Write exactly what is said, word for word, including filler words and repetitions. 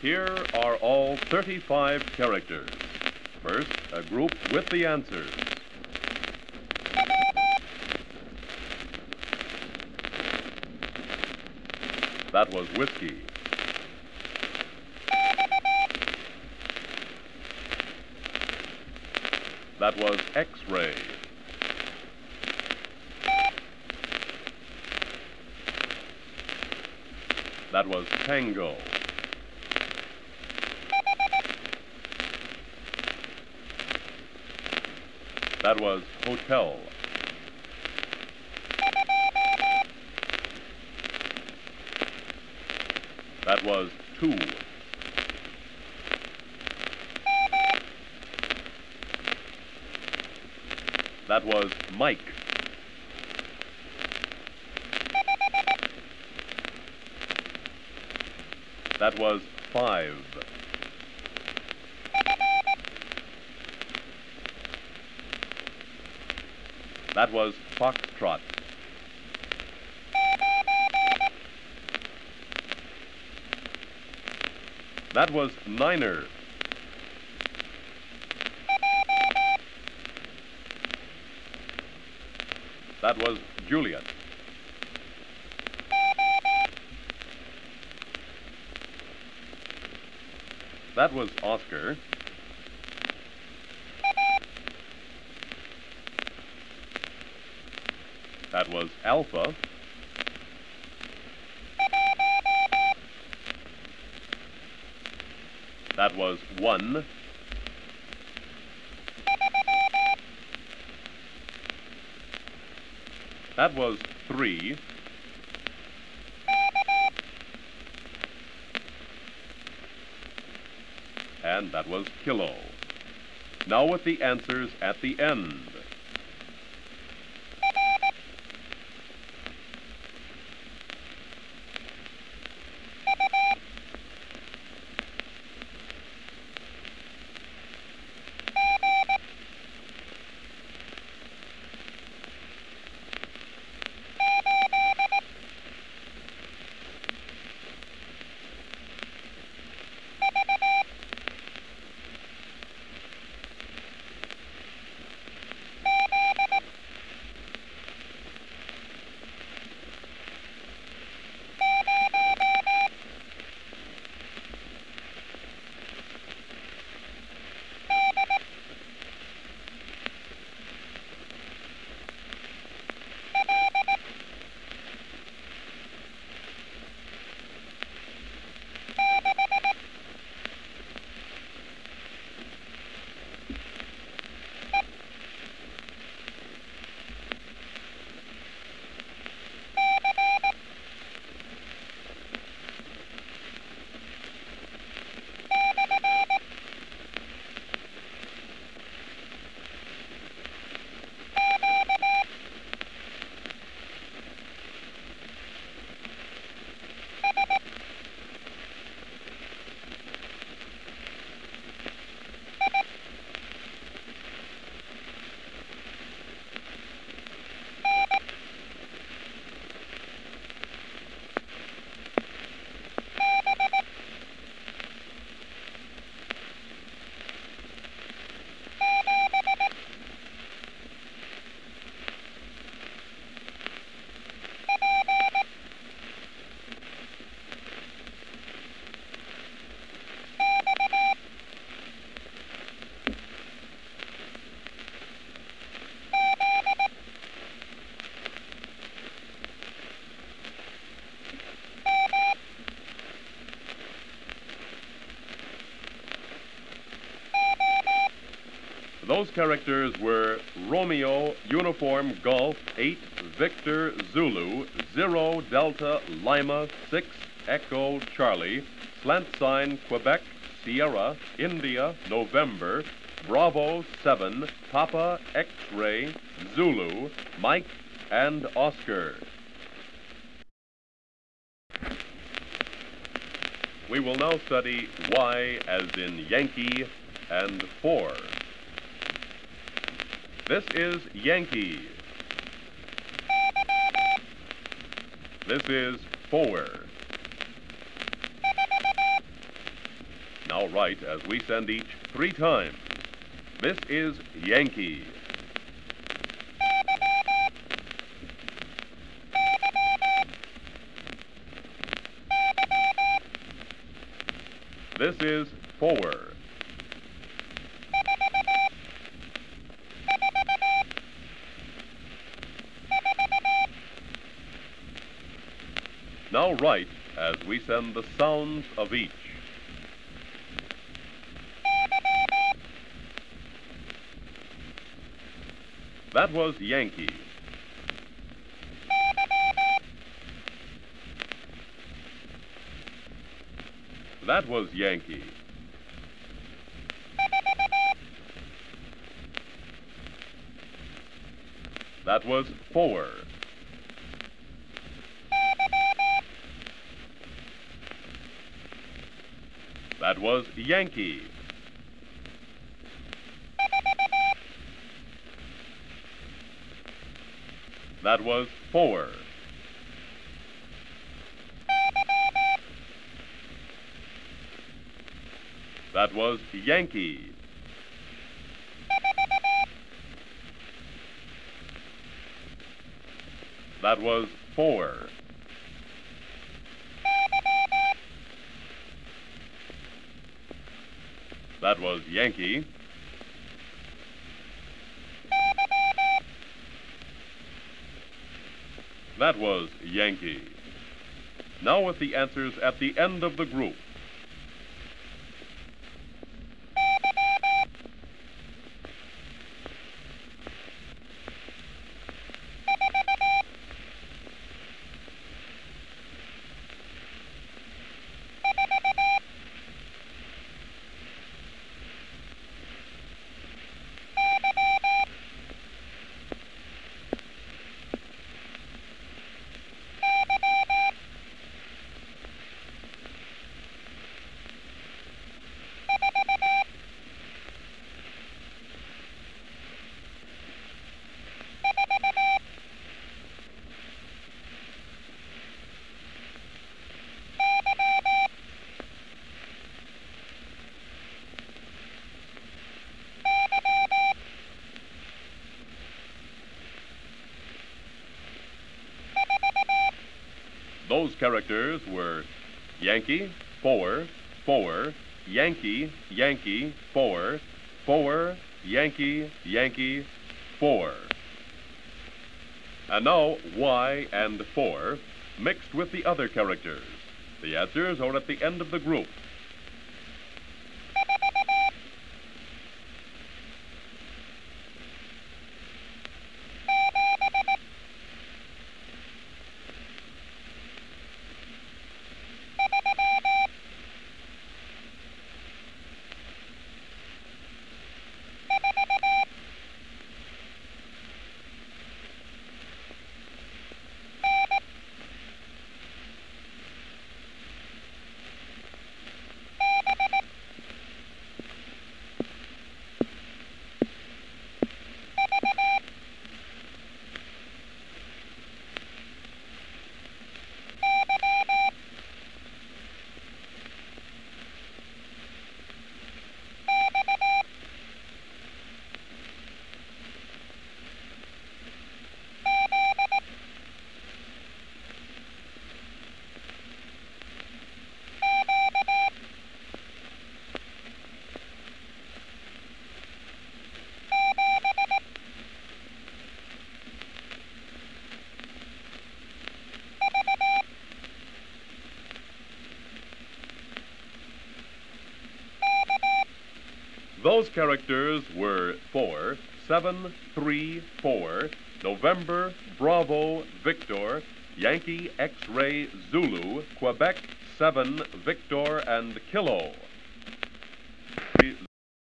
Here are all thirty-five characters. First, a group with the answers. That was whiskey. That was X-ray. That was tango. That was hotel. That was two. That was Mike. That was five. That was foxtrot. That was niner. That was Juliet. That was Oscar. That was Alpha. That was one. That was three. And that was kilo. Now with the answers at the end. Those characters were Romeo, Uniform, Golf, eight, Victor, Zulu, zero, Delta, Lima, six, Echo, Charlie, Slant Sign, Quebec, Sierra, India, November, Bravo, seven, Papa, X-ray, Zulu, Mike, and Oscar. We will now study Y as in Yankee and four. This is Yankee. This is four. Now write as we send each three times. This is Yankee. This is four. Now write as we send the sounds of each. That was Yankee. That was Yankee. That was four. That was Yankee. That was four. That was Yankee. That was four. That was Yankee. That was Yankee. Now with the answers at the end of the group. Those characters were Yankee, four, four, Yankee, Yankee, four, four, Yankee, Yankee, four. And now Y and four mixed with the other characters. The answers are at the end of the group. Those characters were four, seven, three, four, November, Bravo, Victor, Yankee, X-Ray, Zulu, Quebec, seven, Victor, and Kilo.